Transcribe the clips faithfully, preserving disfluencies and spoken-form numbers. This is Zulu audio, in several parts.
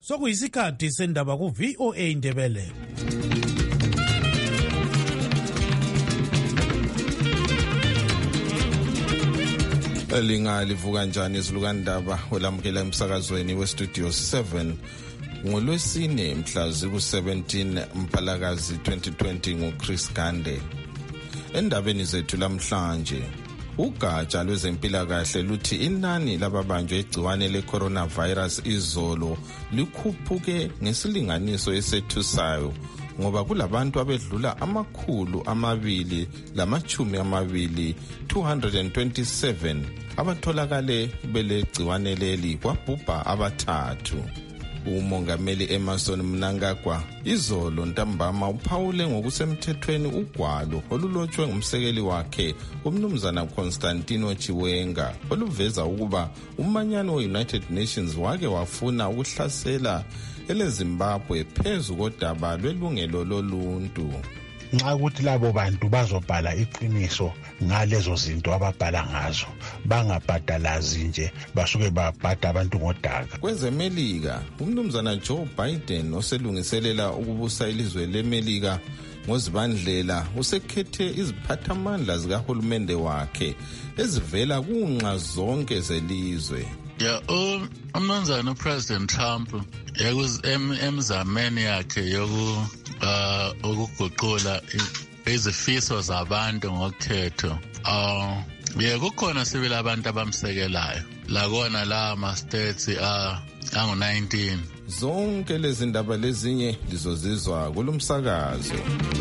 Sokuyisikhathi sendaba ku V O A Ndebele. Elinga livuka njani izilukandaba olamukela emsakazweni we Studio seven ngolwesine mhla ziku seventeen Mpalakazi twenty twenty nguChris Gande. Endabeni zethu lamhlanje, ugatsha lwezempilakahle luthi inani lababanjwe igciwane le-coronavirus izolo likhuphuke ngesilinganiso esethusayo ngoba kulabantu abedlula amakhulu amabili lamachumi amabili two hundred twenty-seven abatholakale belegciwane leli kwabhubha abathathu. Umongameli Emerson Mnangagwa izolo ntambama uphawule ngokusemthethweni ugwalo olulotshwe ngumsekeli wakhe umnumzana Constantino Chiwenga oluveza ukuba umanyano we-United Nations wake wafuna ukuhlasela eleZimbabwe phezu kodaba lwelungelo loluntu. Nxa ukuthi labo bantu bazobhala iqiniso ngalezo zinto ababhala ngazo bangabhadalazi nje basuke babhada abantu ngodaka. Kwezemelika umnumzana Joe Biden oselungiselela ukubusa ilizwe leMelika ngozibandlela usekhethe iziphathamandla zikahulumende wakhe ezivela kunxa zonke zelizwe. Yeah, um, umnumzana uPresident Trump yakuz emzameni yakhe yoku uh ukuguqula izifiso zabantu ngokhetho. Uh yeah, kukhona sibili abantu abamsekelayo. La kona la ama states uh angu nineteen. Zonke lezi ndaba lezinye lizozizwa kulumsakazo.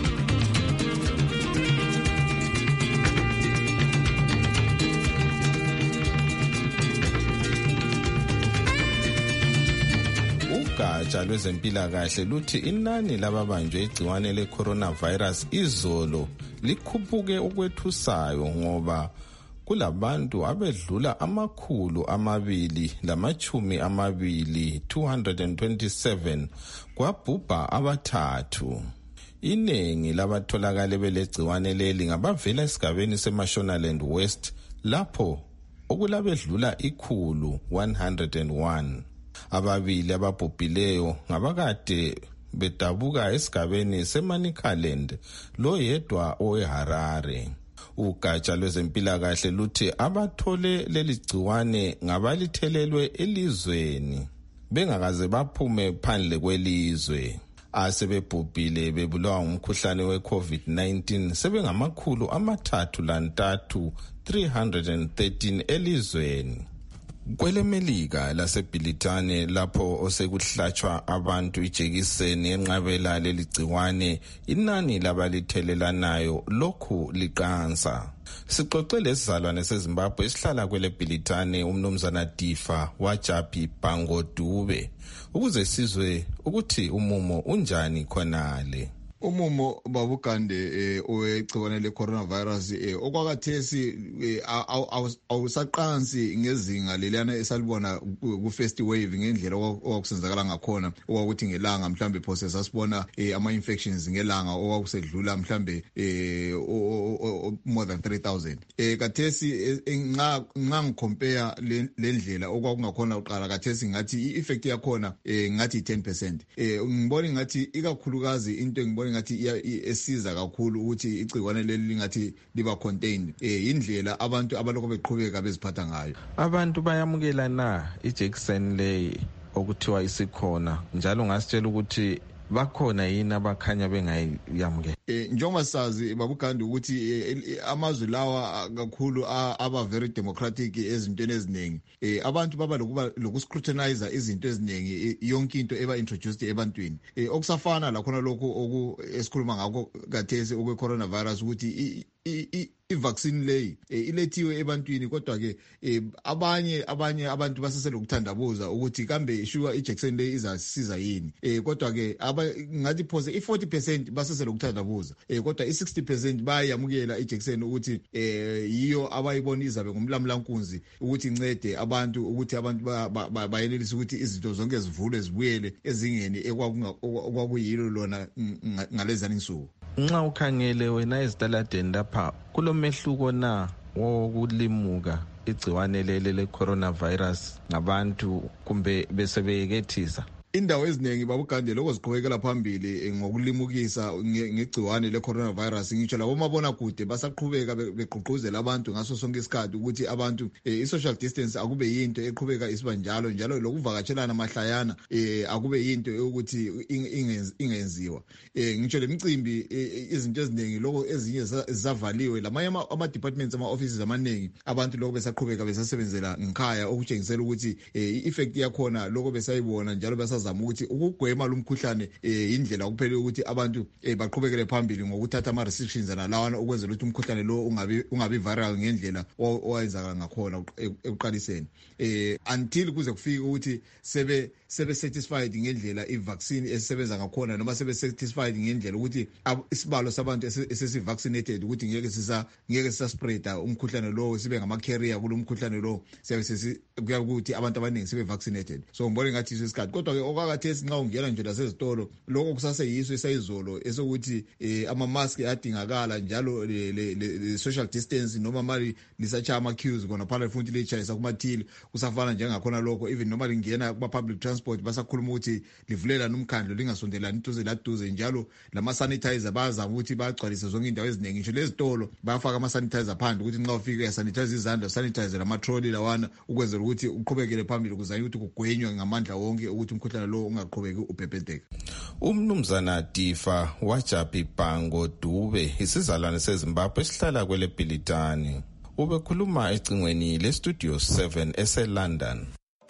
Ugatsha lwezempilakahle luthi inani lababanjwe igciwane le-coronavirus izolo likhuphuke okwethusayo ngoba kulabantu abedlula amakhulu amabili lamachumi amabili two hundred twenty-seven kwabhubha abathathu. Iningi labatholakale belegciwane leli ngabavela esigabeni seMashonaland West lapho okulabedlula ikhulu one hundred one. Ababili ababhubhileyo ngabakade bedabuka esigabeni seManicaland lo yedwa oweHarare. Ugatsha lwezempilakahle luthi abathole leli gciwane ngabalithelelwe elizweni bengakaze baphume phandle kwelizwe. Asebebhubhile bebulawa ngumkhuhlane we-COVID nineteen sebengamakhulu amathathu lantathu three hundred thirteen elizweni. KweleMelika laseBhilitane lapho osekuhlatshwa abantu ijekiseni enqabela leligciwane inani labalithelelanayo lokhu liqansa. Sixoxe lesizalwane seZimbabwe esihlala kweleBhilitane umnumzana Difa Wajapi Bangodube ukuze sizwe ukuthi umumo unjani khonale. Umumo babugande eh owegciwane le-coronavirus eh okwakathesi awusaqansi ngezinga lelana esalibona ku-first wave ngendlela okwakusenzakala ngakhona okwakuthi ngelanga mhlambe phose sasibona ama-infections ngelanga okwakusedlula mhlambe eh more than three thousand. Eh kathesi nxa nxa ngicompare lendlela okwakungakhona uqala kathesi ngathi i-effect yakhona eh ngathi ten percent. Eh ngibona ngathi ikakhulukazi into ngibona ngathi esiza kakhulu ukuthi igciwane leli lingathi liba contained eh indlela abantu abaloko beqhubeka beziphatha ngayo. Abantu bayamukela na ijekiseni leyi okuthiwa isikhona njalo ngasitshela ukuthi bakhona yini abakhanya bengayamukela. Eh njengoba sazi babuganda ukuthi amazwe lawa kakhulu aba very democratic ezintweni eziningi. Eh abantu baba lokuba lokuscrutinize izinto eziningi yonke into eba introduced ebantwini. Eh okusafana la khona lokho oku esikhuluma ngakho kathesi okwe coronavirus ukuthi i-vaccine leyi ilethiwe ebantwini kodwa ke abanye abanye abantu baseselokuthandabuza ukuthi kambe sure ijekiseni leyi izasiza yini eh kodwa ke ngathi phose i-forty percent baseselokuthandabuza eh kodwa i-sixty percent bayamukela ijekiseni ukuthi eh yiyo abayibona izabe ngumlamlankunzi ukuthi incede abantu ukuthi abantu bayenelisa ukuthi izinto zonke zivulwe zibuyele ezingeni ekwakuyilo lona ngalezani insuku. Nxa ukhangele wena ezitaladeni lapha kulomehluko na wokulimuka igciwane leli le-coronavirus ngabantu kumbe besebeyekethisa? indawo eziningi babugande lokho ziqhubekela phambili ngokulimukisa ngegciwane le-coronavirus. Ngitsho labo mabonakude basaqhubeka begqugquzela abantu ngaso sonke isikhathi ukuthi abantu i-social distance akube yinto eqhubeka isiba njalo njalo lokuvakatshelana mahlayana akube yinto yokuthi ingenziwa. Ngitsho lemicimbi izinto eziningi lokho ezinye zisavaliwe, lamanye ama-departments ama-offices amaningi abantu lokho besaqhubeka besasebenzela ngikhaya, okutshengisela ukuthi i-effect yakhona lokho besayibona njalo besazama ukuthi ukugwema lo mkhuhlane indlela kuphela ukuthi abantu baqhubekele phambili ngokuthatha ama-restrictions nalawana ukwenzela ukuthi umkhuhlane lo ungabi ungabi viral ngendlela owayenzakala ngakhona ekuqaliseni, until kuze kufike ukuthi sebe sebe satisfied ngendlela i-vaccine esebenza ngakhona, noma sebe satisfied ngendlela ukuthi isibalo sabantu esesi-vaccinated ukuthi ngeke sisa ngeke sisaspreada umkhuhlane lo, sibe ngama-carrier kulo mkhuhlane lo, siyabe sesikuya ukuthi abantu abaningi sebe-vaccinated. So ngibona ngathi iso isikhathi, kodwa-ke okwakhathesi nxa ungena nje lasezitolo lokho kusaseyiso esayizolo esokuthi ama-mask adingakala njalo le-social distance noma mali lisatshaya ama-queues khona phana futhi lechayisa kumathili kusafana njengakhona lokho. Even noma lingena kuma-public transport basakhuluma ukuthi livulela nomkhandlo lingasondelani duze laduze, njalo lama-sanitizer bayazama ukuthi bagcwalise zonke indawo eziningi. Ngisho lezitolo bayafaka ama-sanitizer phandle ukuthi nxa ufike uyasanitize izandla, sanitize lama-trolley lawana ukwenzela ukuthi uqhubekele phambili kuzanywe ukuthi kugwenywe ngamandla wonke ukuthi umkhuhlane lo ungaqhubeki ubhebhetheka. Umnumzana Difa Wajapi Bhango Dube, isizalwane seZimbabwe esihlala kwele Bhilitani, ubekhuluma ecingweni le-Studio seven ese-London.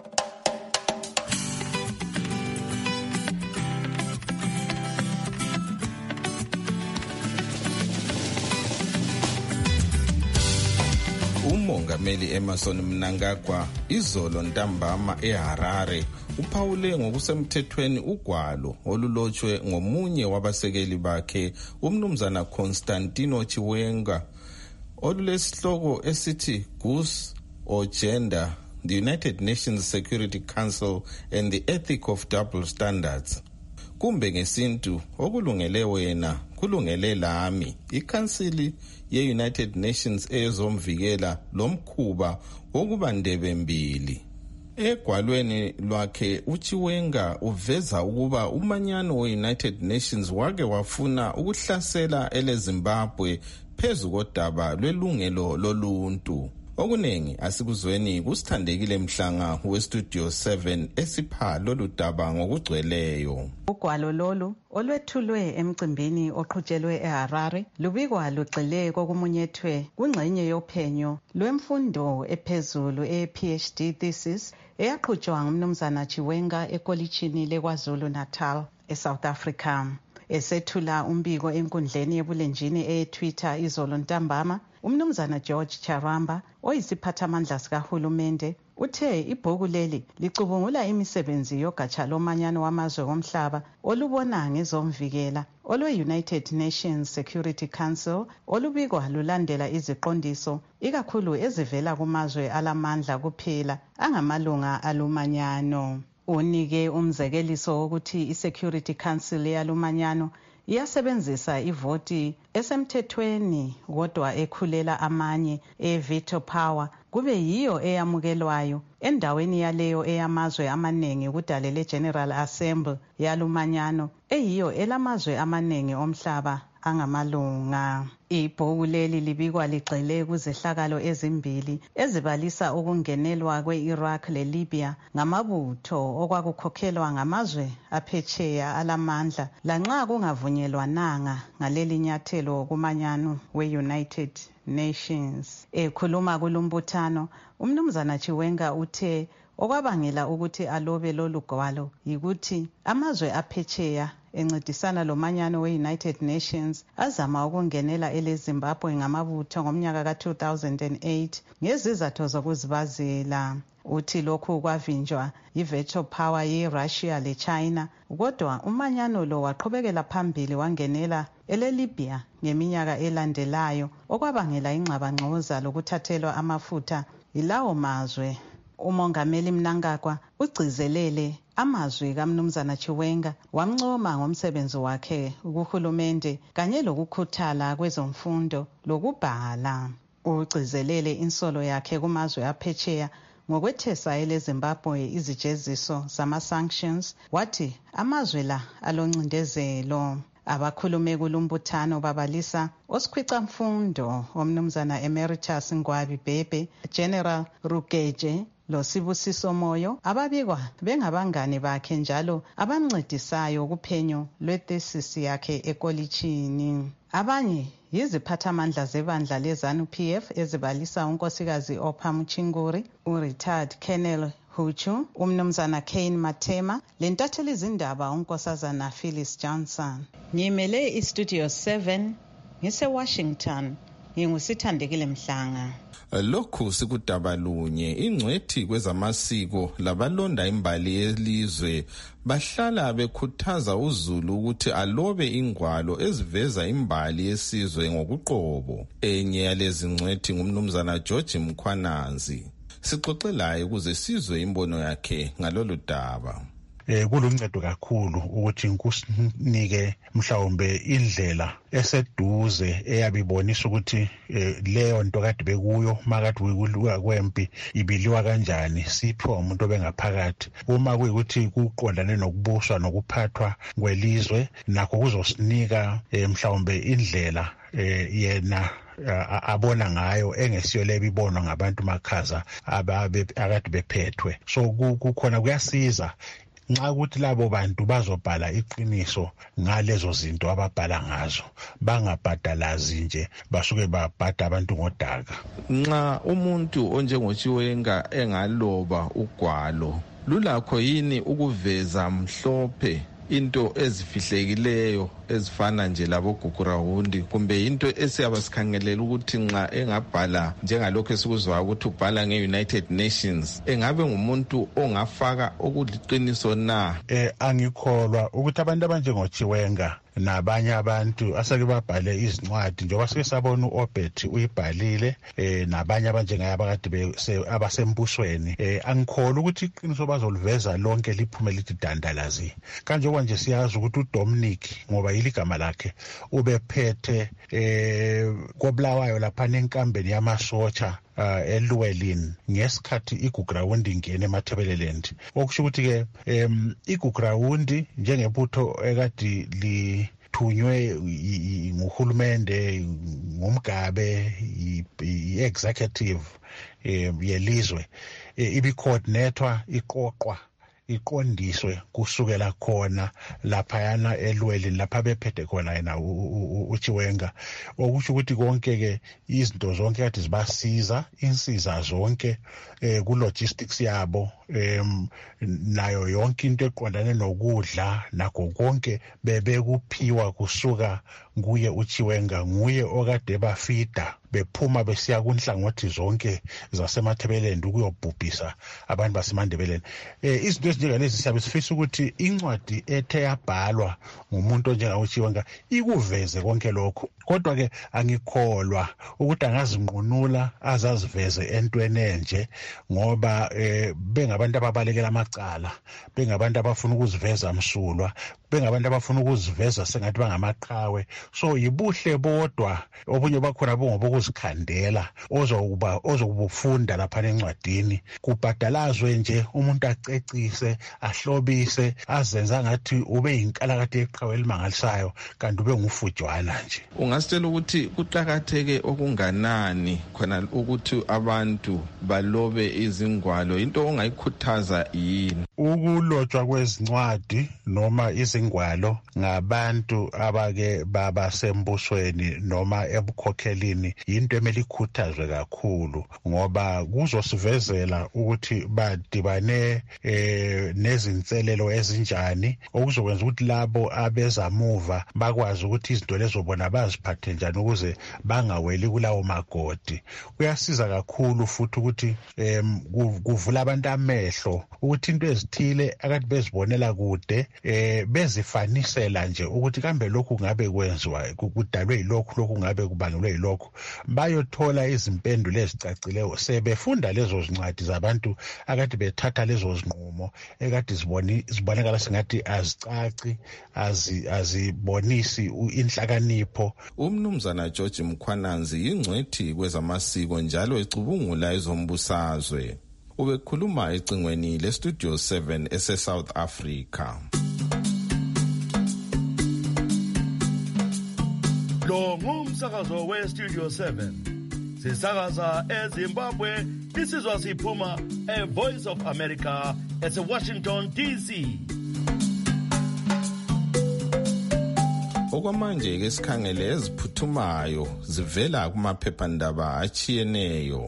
uMongameli Emmerson Mnangagwa izolo ntambama eHarare uphawule ngokusemthethweni ugwalo olulotshwe ngomunye wabasekeli bakhe umnumzana Constantino Chiwenga olulesihloko esithi Goose or Gender, the United Nations Security Council and the Ethic of Double Standards. Kumbe ngesintu okulungele wena kulungele lami. Ikhansili ye-United Nations ezomvikela lomkhuba wokuba ndebe mbili. Egwalweni lwakhe uChiwenga uveza ukuba umanyano we-United Nations wake wafuna ukuhlasela eleZimbabwe phezu kodaba lwelungelo loluntu. Okunengi asikuzweni kusithandekile Mhlanga we-Studio seven esipha lolu daba ngokugcweleyo. Ugwalo lolu olwethulwe emcimbini oqhutshelwe eHarare lubikwa lugxile kokumunyethwe kungxenye yophenyo lwemfundo ephezulu e-PhD thesis eyaqhutshwa ngumnumzana Chiwenga ekolitshini leKwaZulu Natal eSouth Africa. Esethula umbiko enkundleni yebulenjini e-Twitter izolo ntambama, umnumzana George Charamba oyisiphathamandla sikahulumende uthe ibhuku leli licubungula imisebenzi yogatsha lomanyano wamazwe omhlaba olubona ngezomvikela olwe-United Nations Security Council olubikwa lulandela iziqondiso ikakhulu ezivela kumazwe alamandla kuphela angamalunga alumanyano. Unike umzekeliso wokuthi i-Security Council yalumanyano iyasebenzisa ivoti esemthethweni kodwa ekhulela amanye e-veto power kube yiyo eyamukelwayo endaweni yaleyo eyamazwe amaningi kudale le-General Assembly yalumanyano eyiyo elamazwe amaningi omhlaba angamalunga. Ibhuku leli libikwa ligxile kuzehlakalo ezimbili ezibalisa ukungenelwa kwe-Iraq le-Libya ngamabutho okwakukhokhelwa ngamazwe aphetsheya alamandla lanxa kungavunyelwananga ngaleli nyathelo kumanyano we-United Nations. Ekhuluma kulumbuthano, umnumzana Chiwenga uthe okwabangela ukuthi alobe lolu gwalo yikuthi amazwe aphetsheya encedisana lomanyano we-United Nations azama ukungenela eleZimbabwe ngamabutho ngomnyaka ka two thousand eight ngezizathu zokuzibazela. Uthi lokhu kwavinjwa yi-veto power ye-Russia le-China, kodwa umanyano lo waqhubekela phambili wangenela ele-Libya ngeminyaka elandelayo okwabangela ingxabangxoza lokuthathelwa amafutha yilawo mazwe. Umongameli Mnangagwa ugcizelele amazwi kaMnumzana Chiwenga wamncoma ngomsebenzi wakhe kuhulumende kanye lokukhuthala kwezomfundo lokubhala. Ugcizelele insolo yakhe kumazwe aphetsheya ngokwethesa eleZimbabwe izijeziso zama-sanctions wathi amazwe la aloncindezelo. Abakhulume kulumbuthano babalisa osikhwicamfundo omnumzana Emeritus Ngwabi Bhebhe, General Rugeje lo Sibusiso Moyo, ababikwa bengabangane bakhe njalo abamncedisayo kuphenyo lwethesisi yakhe ekolitshini. Abanye yiziphathamandla zebandla leZANU-P F ezibalisa unkosikazi Opha Mchinguri, u-retired Colonel Huchu, umnumzana Kane Matema, lentatheli izindaba unkosazana Phyllis Johnson. Ngimele iStudio seven ngise-Washington, ngingusithandekile Mhlanga. Lokhu sikudabalunye ingcwethi kwezamasiko labalonda imbali yelizwe bahlala bekhuthaza uZulu ukuthi alobe ingwalo eziveza imbali yesizwe ngokuqobo. Enye yalezi ngcwethi ngumnumzana George Mkhwananzi. Sixoxelayo ukuze sizwe imbono yakhe ngalolu daba. Eh kuluncedo kakhulu ukuthi nkusinike mhlawumbe indlela eseduze eyabibonisa ukuthi leyo nto kade bekuyo makathi ukuluka kwempi ibiliwa kanjani siphiwa umuntu obengaphakathi. Uma kuyikuthi kuqondane nokubuswa nokuphathwa kwelizwe nakho kuzosinika mhlawumbe indlela yena abona ngayo engesiyo lebibonwa ngabantu makhaza ababe akade bephethwe. So kukhona kuyasiza nxa ukuthi labo bantu bazobhala iqiniso ngalezo zinto ababhala ngazo, bangabhadalazi nje basuke babhada abantu ngodaka. Nxa umuntu onjengoChiwenga engaloba ugwalo, lulakho yini ukuveza mhlophe into ezifihlekileyo ezifana nje labo Gugurawundi, kumbe into esiyabasikhangelela ukuthi nxa engabhala njengalokho esikuzwa ukuthi ubhala nge-United Nations, engabe ngumuntu ongafaka okuliqiniso na? Eh angikholwa ukuthi abantu abanjengoChiwenga nabanye abantu asake babhale izincwadi njengoba sike sabona uObert uyibhalile eh nabanye abanjengaye abakade abasembusweni eh angikholwa ukuthi iqiniso bazoliveza lonke liphume lithi dandalazi. Kanje kwanje siyazi ukuthi uDominic ngoba iligama lakhe ubephethe eh kobulawayo lapha nenkambeni yamasotsha uh, eLuwelin ngesikhathi iGugurawundi ingene eMathebeleland. Okusho ukuthi ke um, iGugurawundi njengebutho ekade li thunywe nguhulumende ngumgabe i-executive yelizwe ibi-coordinator iqoqwa iqondiswe kusukela khona laphayana eLweli lapha bephethe khona yena uChiwenga. Okusho ukuthi konke ke izinto zonke kade zibasiza insiza zonke eh ku logistics yabo em nayo yonke into eqondane nokudla nakho konke bebekuphiwa kusuka kuye uChiwenga, nguye okade bafida bephuma besiya kunhlangothi zonke zasemathebeleni ukuyobhubhisa abantu basemandebeleni. Eh izinto ezinjengalezi siyabe sifisa ukuthi incwadi ethe yabhalwa ngumuntu onjengaUChiwenga ikuveze konke lokho. Kodwa ke angikholwa ukuthi angazinqunula azaziveze entweni enje ngoba eh bengabantu ababalekela amacala, bengabantu abafuna ukuziveza msulwa, bengabantu abafuna ukuziveza sengathi bangamaqhawe. So yibuhle bodwa obunye bakhona bongobokuzikhandela ozokuba ozokubufunda lapha encwadini, kubhadalazwe nje umuntu acecise ahlobise azenza ngathi ube yinkalakade yeqhawe elimangalisayo kanti ube ngufujwana nje. Ungasitshela ukuthi kuqakatheke okunganani khona ukuthi abantu balobe izingwalo, into ongayikhuthaza yini? Ukulotshwa kwezincwadi noma izingwalo ngabantu abake baba sembusweni noma ebukhokhelini into emele ikhuthazwe kakhulu ngoba kuzosivezela ukuthi badibane eh nezinselelo ezinjani okuzokwenza ukuthi labo abezamuva bakwazi ukuthi izinto lezo bona baziphathe njani ukuze bangaweli kulawo magodi. Kuyasiza kakhulu futhi ukuthi em kuvula abantu amehlo ukuthi into ezithile akade bezibonela kude eh bezifanisela nje ukuthi kambe lokhu ngabe kwenziwa kudalwe yilokhu, lokhu ngabe kubangelwe yilokhu, bayothola izimpendulo ezicacileyo sebefunda lezo zincwadi zabantu akade bethatha lezo zinqumo ekade ziboni zibonakala sengathi azicaci azibonisi inhlakanipho. Umnumzana George Mkhwananzi ingcwethi kwezamasiko njalo ecubungula ezombusazwe. ubekhuluma ecingweni lestudio seven ese-South Africa. Lo ngumsakazo we-Studio seven. Sisakaza eZimbabwe, isizwa siphuma e-Voice of America ese-Washington D C. Okwamanje ke sikhangele eziphuthumayo zivela kumaphephandaba achiyeneyo.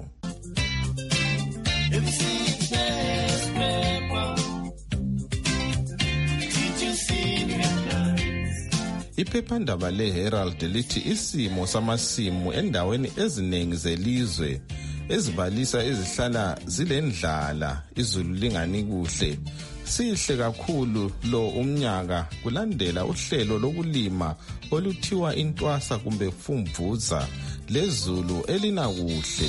Iphephandaba le-Herald lithi isimo samasimu endaweni eziningi zelizwe ezibalisa ezihlala zilendlala izulu lingani kuhle sihle kakhulu lo umnyaka kulandela uhlelo lokulima oluthiwa intwasa kumbe fumvuza lezulu elina kuhle.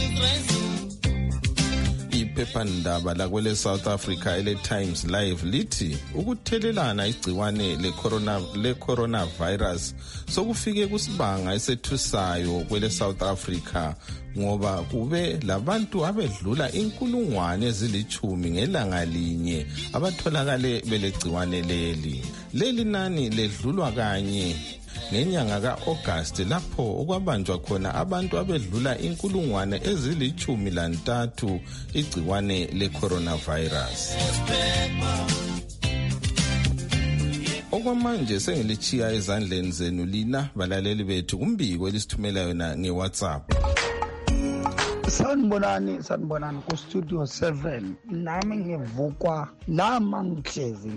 Iphephandaba lakwele South Africa ele Times Live lithi ukuthelelana igciwane le corona le coronavirus sokufike kusibanga esethusayo kwele South Africa ngoba kube labantu abedlula inkulungwane ezilichumi ngelanga linye abatholakale belegciwane leli. Leli nani ledlulwa kanye ngenyanga ka-August lapho okwabanjwa khona abantu abedlula inkulungwane ezilichumi lantathu igciwane le-coronavirus. Okwamanje sengilichiya ezandleni zenu lina balaleli bethu kumbiko elisithumela yona nge-WhatsApp. Sanibonani sanibonani ku Studio seven nami ngivukwa lama ngihlezi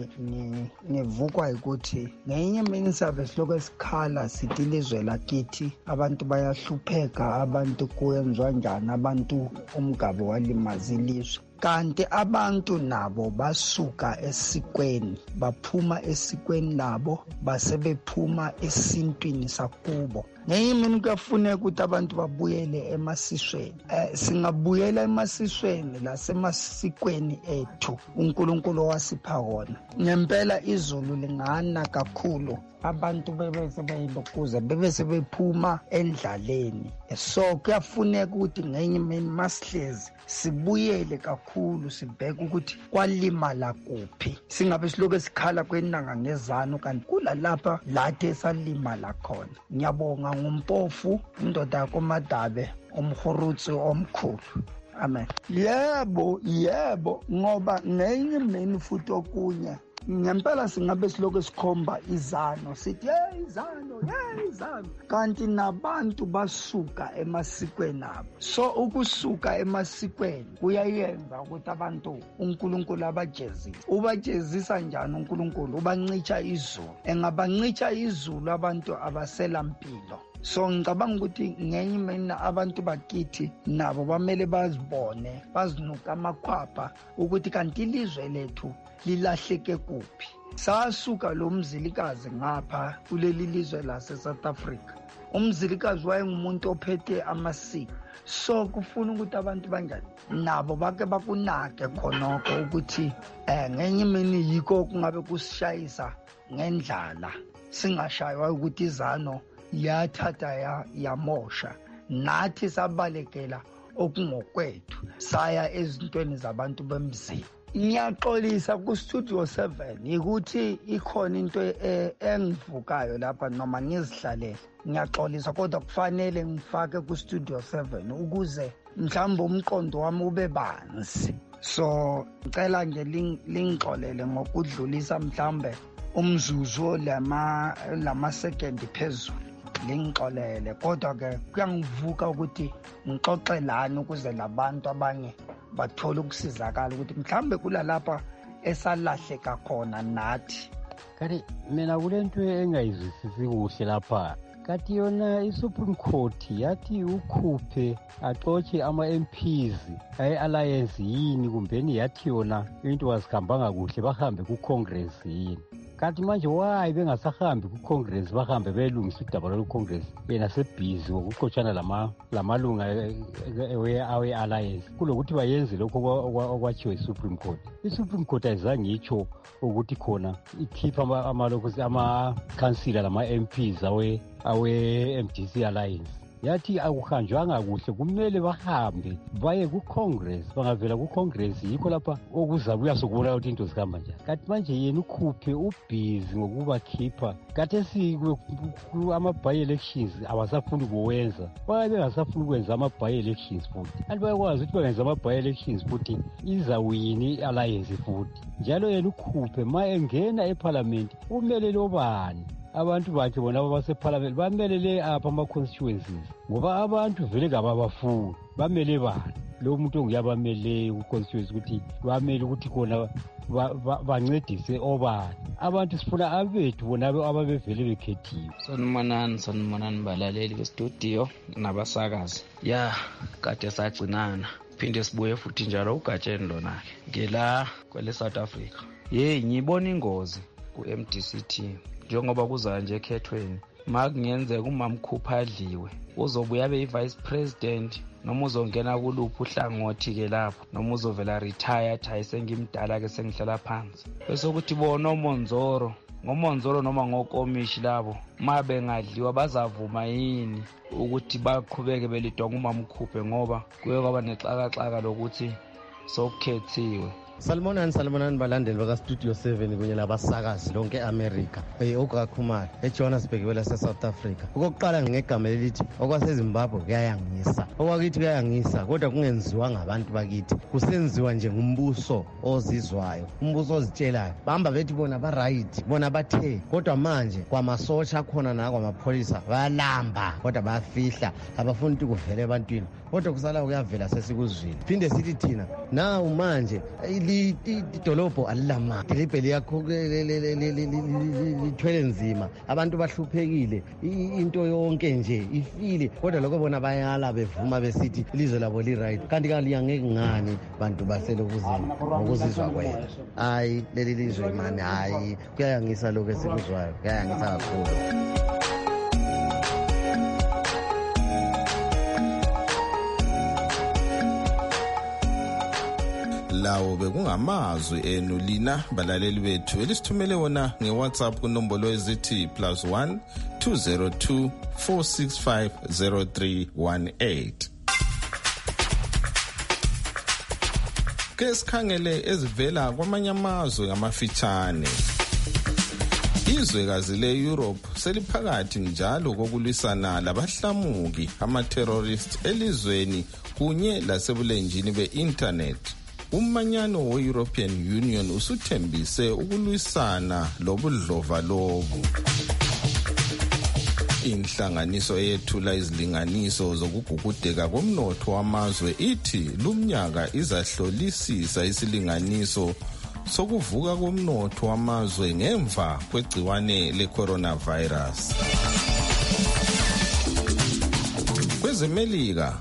ngivukwa ukuthi ngenye imini sabe siloko esikhala sithi ilizwe lakithi abantu bayahlupheka abantu kuyenzwa njani abantu umgabo walimaza ilizwe kanti abantu nabo basuka esikweni baphuma esikweni nabo basebephuma esintwini sakubo. Ngenye imini kuyafuneka ukuthi abantu babuyele emasisweni. Eh singabuyela emasisweni lasemasikweni ethu uNkulunkulu wasipha wona. Ngempela izulu lingana kakhulu abantu bebese beyilokuza bebese bephuma endlaleni. So kuyafuneka ukuthi ngenye imini masihlezi sibuyele kakhulu sibheke ukuthi kwalimala kuphi singabe siloke sikhala kwenanga ngezano kanti kula lapha lathi esalimala khona. Ngiyabonga ngumpofu indoda yakoMadabe umhurutsi omkhulu. Amen. Yebo yebo ngoba ngenye imini futhi okunye ngempela singabe siloke sikhomba izano sithi hey izano hey izano kanti nabantu basuka emasikweni abo. So ukusuka emasikweni kuyayenza ukuthi abantu uNkulunkulu abajezisa. Ubajezisa njani uNkulunkulu? Ubancicha izulu. Engabancicha izulu abantu abasela mpilo. So ngicabanga ukuthi ngenye imini abantu bakithi nabo bamele bazibone bazinuka amakhwapha ukuthi kanti ilizwe lethu lilahleke kuphi. Sasuka lo mzilikazi ngapha kuleli lizwe lase South Africa. Umzilikazi wayengumuntu ophethe amasiko. So kufuna ukuthi abantu banjani nabo bake bakunake khonoko ukuthi eh ngenye imini yiko kungabe kusishayisa ngendlala singashaywa ukuthi izano yathatha ya yamosha nathi sabalekela okungokwethu saya ezintweni zabantu bemzini. Ngiyaxolisa ku Studio seven ukuthi ikhona into engivukayo lapha noma ngizihlalele. Ngiyaxolisa kodwa kufanele ngifake ku Studio seven ukuze mhlawumbe umqondo wami ube banzi. So ngicela nje lingixolele ngokudlulisa mhlawumbe umzuzu lama lama second phezulu. Lingixolele kodwa ke kuyangivuka ukuthi ngixoxelana ukuze labantu abanye bathola ukusizakala ukuthi mhlambe kula lapha esalahleka khona nathi. Kanti mina kulento engayizwisisi kuhle lapha kati yona iSupreme Court yathi ukhuphe axotshe ama-M Ps ayi-alliance yini kumbeni yathi yona into wazikhambanga kuhle bahambe ku-Congress yini. Kanti manje wayi bengasahambi ku-Congress bahambe belungisa udaba lolu-Congress yena sebhizi ngokuxotshana lamalunga awe-alliance kulokuthi bayenze lokho okwatshiwo i-Supreme Court. I-Supreme Court ayizange itsho ukuthi khona ikhipha amakhansila lama-M Ps awe-M D C Alliance. yathi akuhanjwanga kuhle kumele bahambe baye ku-congress bangavela ku-congress yikho lapha okuzabuya sokubona ukuthi into zihamba njani kanti manje yena ukhuphe ubhizi ngokubakhipha kathesi ama-by-elections abasafuni kuwenza baye bengasafuni ukwenza ama-by-elections futhi kanti bayakwazi ukuthi bangenza ama-by-elections futhi izawini i-alliance futhi njalo yena ukhuphe ma engena ephalamenti umelele obani abantu bakhe bona abasephalamenti bamelele apha ama-constituencies ngoba abantu vele kababafuni bamele bani lo muntu onguyabameleyo ku-constituency ukuthi bamele ukuthi khona bancedise obani abantu sifuna abethu bona ababevele bekhethiwe. Sanibonani sanibonani balaleli bestudio nabasakazi ya kade sagcinana phinde sibuye futhi njalo ugatsheni lona-ke ngela kwele South Africa. Yeyi ngibona ingozi ku-M D C T njengoba kuzayo nje ekhethweni ma kungenzeka umamkhupha adliwe uzobuya abe i-vice president noma uzongena kuluphi uhlangothi-ke lapho noma uzovela retire athi hayi sengimdala-ke sengihlala phansi bese ukuthi bona omonzoro ngomonzoro noma ngokomishi labo ma bengadliwa bazavuma yini ukuthi baqhubeke belidonga umamkhuphe ngoba kuye kwaba nexakaxaka lokuthi sokukhethiwe. Salmonani salmonani balandeli baka Studio seven kunye nabasakazi lonke eAmerica eOkakhumalo eJohannesburg wela seSouth Africa. Okokuqala ngegama elithi okwaseZimbabwe kuyayangisa. Okwakithi kuyayangisa kodwa kungenziwa ngabantu bakithi. Kusenziwa nje ngumbuso ozizwayo, umbuso ozitshelayo. Bahamba bethi bona ba right, bona bathe. Kodwa manje kwamasotsha akhona na kwamapholisa bayalamba kodwa bayafihla abafuni ukuthi kuvele ebantwini. Kodwa kusala kuyavela sesikuzwile. Phinde sithi thina na manje idolobho alilama dilibheli yakho lithwele nzima abantu bahluphekile into yonke nje ifile kodwa lokho bona bayala bevuma besithi ilizwe labo li right kanti kaliya ngeke ngani bantu basele ukuzima ukuzizwa kwena hayi leli lizwe manje hayi kuyayangisa lokho esikuzwayo kuyayangisa kakhulu. Lawo bekungamazwi enu lina balaleli bethu elisithumele wona ngeWhatsApp kunombolo ezithi plus one two zero two four six five zero three one eight. Ke sikhangele ezivela kwamanye amazwe ngamafitshane. Izwekazi le-Europe seliphakathi njalo kokulwisana labahlamuki ama-terrorist elizweni kunye lasebulenjini be-internet. Umanyano we-European Union usuthembise ukulwisana lobudlova lobu. Inhlanganiso eyethula izilinganiso zokugugudeka komnotho wamazwe ithi lumnyaka izahlolisisa isilinganiso sokuvuka komnotho wamazwe ngemva kwegciwane le-coronavirus. KwezeMelika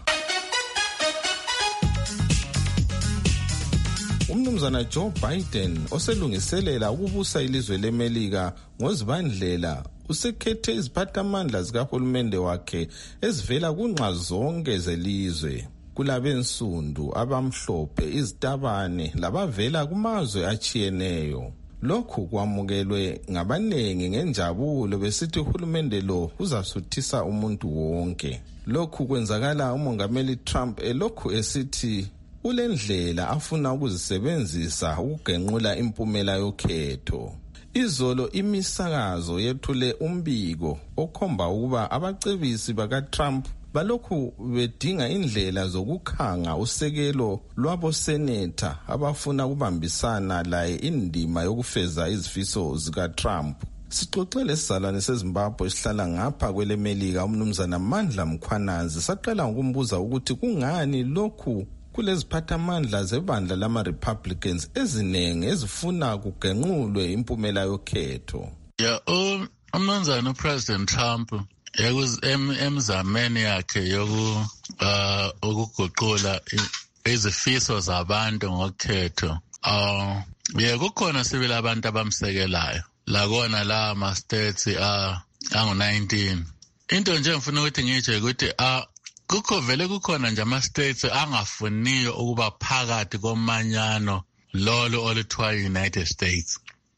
umnumzana Joe Biden oselungiselela ukubusa ilizwe leMelika ngozibandlela usekhethe iziphathamandla zikahulumende wakhe ezivela kunxa zonke zelizwe. Kulabensundu, abamhlophe, izitabane labavela kumazwe achiyeneyo. Lokhu kwamukelwe ngabanengi ngenjabulo besithi uhulumende lo uzasuthisa umuntu wonke. Lokhu kwenzakala umongameli Trump elokhu esithi ulendlela afuna ukuzisebenzisa ukugenqula impumela yokhetho. Izolo imisakazo yethule umbiko okhomba ukuba abacebisi bakaTrump balokhu bedinga indlela zokukhanga usekelo lwabo seneta abafuna ukubambisana laye indima yokufeza izifiso zikaTrump. Sixoxele sizalwane seZimbabwe esihlala ngapha kweleMelika umnumzana Mandla Mkhwanazi saqala ngokumbuza ukuthi kungani lokhu kuleziphathamandla zebandla lama-Republicans ezinenge ezifuna kugenqulwe impumela yokhetho. Ya umnumzana uPresident Trump emzameni yakhe yoku ukuguqula izifiso zabantu ngokhetho. Uh ye kukhona sibili abantu abamsekelayo. La kona la ama states angu nineteen. Into nje ngifuna ukuthi ngitshe ukuthi a kukho vele kukhona nje ama states angafuniyo ukuba phakathi komanyano lolo oluthiwa United States.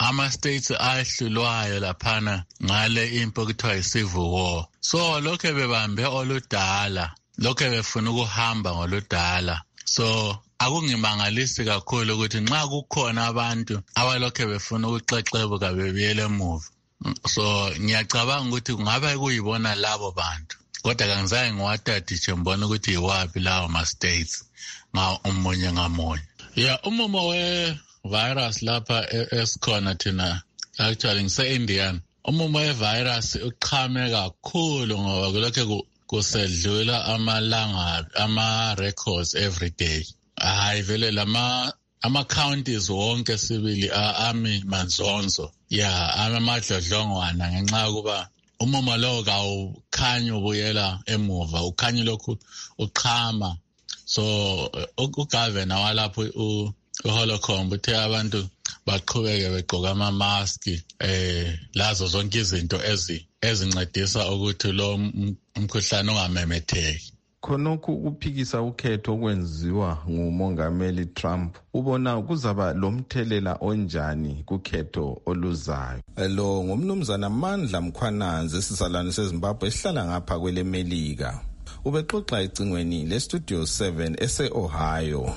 ama-states ahlulwayo laphana ngale impo kuthiwa yi-civil war. So lokho bebambe oludala, lokho befuna ukuhamba ngoludala. So akungimangalisi kakhulu ukuthi nxa kukhona abantu abalokho befuna ukuxexebuka bebuyele emuva. So ngiyacabanga ukuthi kungabe kuyibona labo bantu, kodwa kangizange ngiwatadishe ngibona ukuthi yiwaphi lawo ma-states nga umunye ngamunye. Yeah, umumo we-virus lapha esikhona thina actually ngise-Indiana. Umumo we-virus uqhame kakhulu ngoba kulokho kusedlula amalanga ama-records every day. Hayi vele lama ama-counties wonke sibili ami manzonzo. Yeah, amadlodlongwana ngenxa yokuba umumo lo kawukhanyi ubuyela emuva, ukhanyi lokhu uqhama. So ugavana walapho uHolocombe uthe abantu baqhubeke begqoka ama-maski eh lazo zonke izinto ezi ezincedisa ukuthi lo umkhuhlane ungamemetheki. Khonokho ukuphikisa ukhetho okwenziwa ngumongameli Trump, ubona kuzaba lomthelela onjani kukhetho oluzayo? Lo ngumnumzana Mandla Mkhwananzi esisalane seZimbabwe esihlala ngapha kwele Melika. Ubexoxa ecingweni le Studio seven ese-Ohio.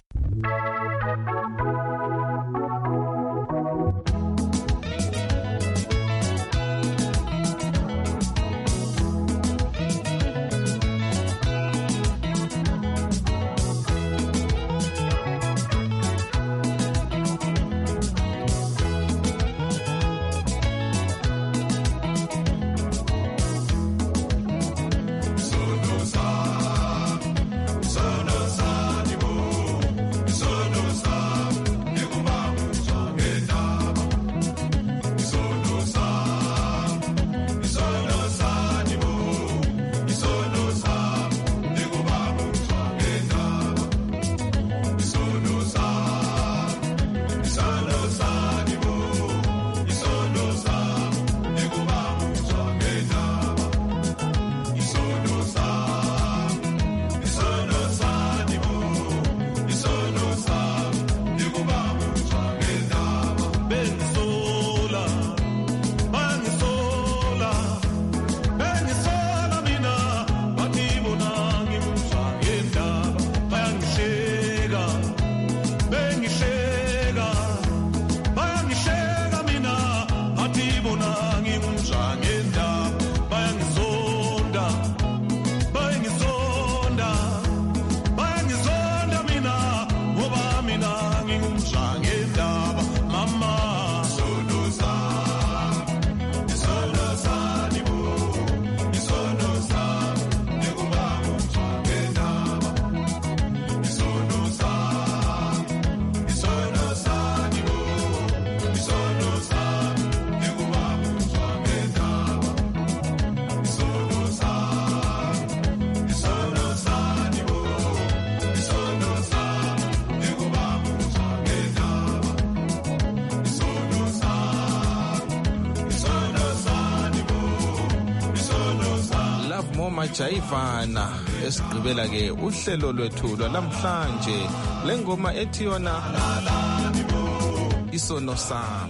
Jayivana esigqibela ke uhlelo lwethu lwalamhlanje lengoma ethi yona isono sami.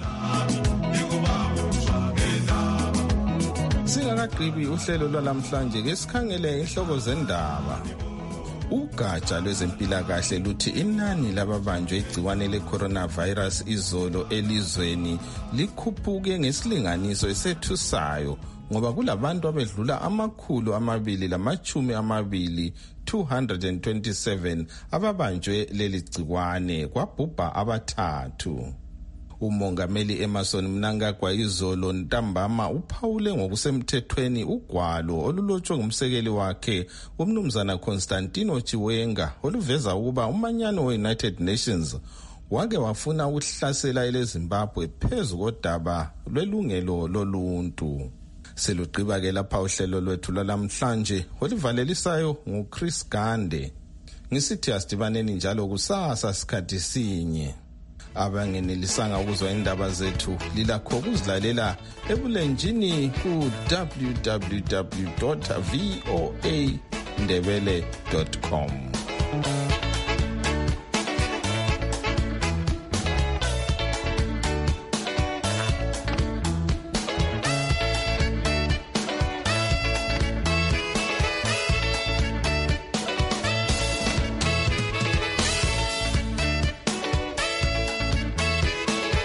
Singakagqibi uhlelo lwalamhlanje ke sikhangele inhloko zendaba. Ugatsha lwezempilakahle luthi inani lababanjwe igciwane le-coronavirus izolo elizweni likhuphuke ngesilinganiso esethusayo ngoba kulabantu abedlula amakhulu amabili lamachumi amabili two hundred twenty-seven ababanjwe leli gciwane kwabhubha abathathu. Umongameli Emmerson Mnangagwa izolo ntambama uphawule ngokusemthethweni ugwalo olulotshwe ngumsekeli wakhe umnumzana Constantino Chiwenga oluveza ukuba umanyano we-United Nations wake wafuna ukuhlasela eleZimbabwe phezu kodaba lwelungelo loluntu. Selugqiba ke lapha uhlelo lwethu lwalamhlanje olivalelisayo nguChris Gande. Ngisithi asidibaneni njalo kusasa sikhathi sinye. Abangenelisanga ukuzwa indaba zethu lilakho ukuzilalela ebulenjini ku w w w dot voa ndebele dot com.